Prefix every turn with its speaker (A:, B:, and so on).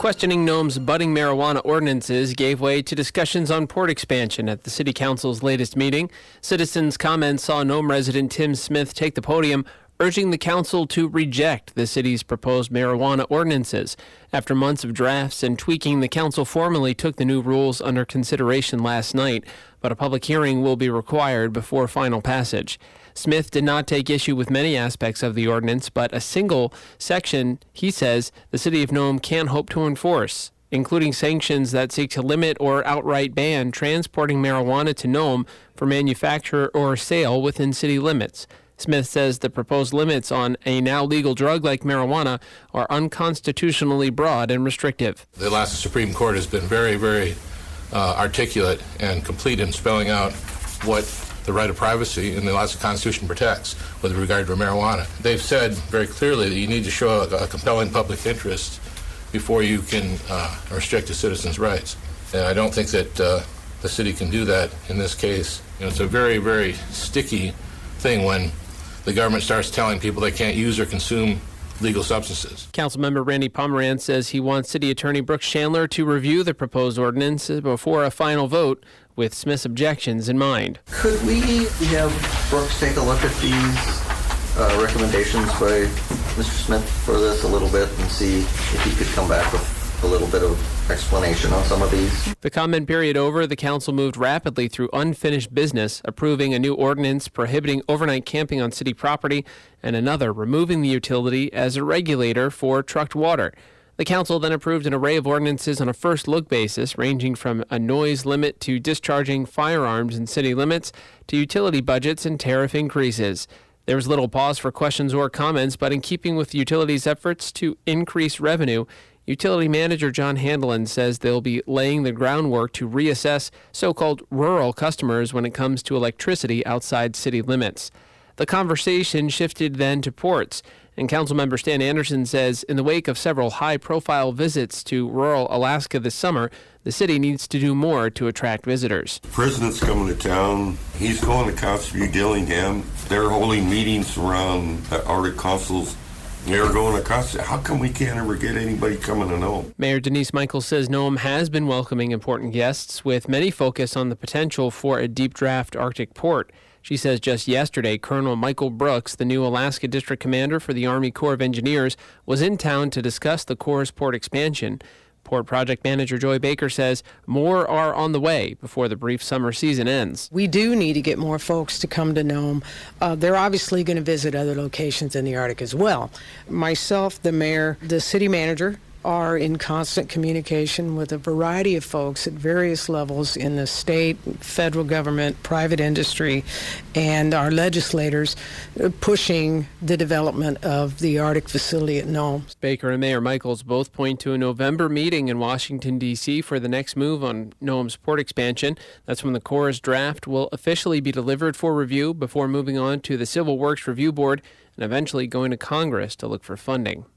A: Questioning Nome's budding marijuana ordinances gave way to discussions on port expansion at the City Council's latest meeting. Citizens' comments saw Nome resident Tim Smith take the podium, urging the council to reject the city's proposed marijuana ordinances. After months of drafts and tweaking, the council formally took the new rules under consideration last night, but a public hearing will be required before final passage. Smith did not take issue with many aspects of the ordinance, but a single section, he says, the city of Nome can hope to enforce, including sanctions that seek to limit or outright ban transporting marijuana to Nome for manufacture or sale within city limits. Smith says the proposed limits on a now legal drug like marijuana are unconstitutionally broad and restrictive.
B: The Alaska Supreme Court has been very articulate and complete in spelling out what the right of privacy in the Alaska Constitution protects with regard to marijuana. They've said very clearly that you need to show a compelling public interest before you can restrict a citizen's rights. And I don't think that the city can do that in this case. It's a very sticky thing when the government starts telling people they can't use or consume legal substances.
A: Councilmember Randy Pomerantz says he wants City Attorney Brooks Chandler to review the proposed ordinance before a final vote, with Smith's objections in mind.
C: Could we have Brooks take a look at these recommendations by Mr. Smith for this a little bit and see if he could come back with a little bit of explanation on some of these?
A: The comment period over, the council moved rapidly through unfinished business, approving a new ordinance prohibiting overnight camping on city property and another removing the utility as a regulator for trucked water. The council then approved an array of ordinances on a first-look basis, ranging from a noise limit to discharging firearms in city limits to utility budgets and tariff increases. There was little pause for questions or comments, but in keeping with the utility's efforts to increase revenue, Utility Manager John Handelin says they'll be laying the groundwork to reassess so-called rural customers when it comes to electricity outside city limits. The conversation shifted then to ports, and Councilmember Stan Anderson says in the wake of several high-profile visits to rural Alaska this summer, the city needs to do more to attract visitors.
D: The president's coming to town. He's going to Kotzebue, Dillingham. They're holding meetings around the Arctic consuls. They're going to Kotzebue. How come we can't ever get anybody coming to Nome?
A: Mayor Denise Michaels says Nome has been welcoming important guests, with many focus on the potential for a deep draft Arctic port. She says just yesterday, Colonel Michael Brooks, the new Alaska District Commander for the Army Corps of Engineers, was in town to discuss the Corps' port expansion. Port Project Manager Joy Baker says more are on the way before the brief summer season ends.
E: We do need to get more folks to come to Nome. They're obviously going to visit other locations in the Arctic as well. Myself, the mayor, the city manager are in constant communication with a variety of folks at various levels in the state, federal government, private industry, and our legislators pushing the development of the Arctic facility at Nome.
A: Baker and Mayor Michaels both point to a November meeting in Washington, D.C. for the next move on Nome's port expansion. That's when the Corps' draft will officially be delivered for review before moving on to the Civil Works Review Board and eventually going to Congress to look for funding.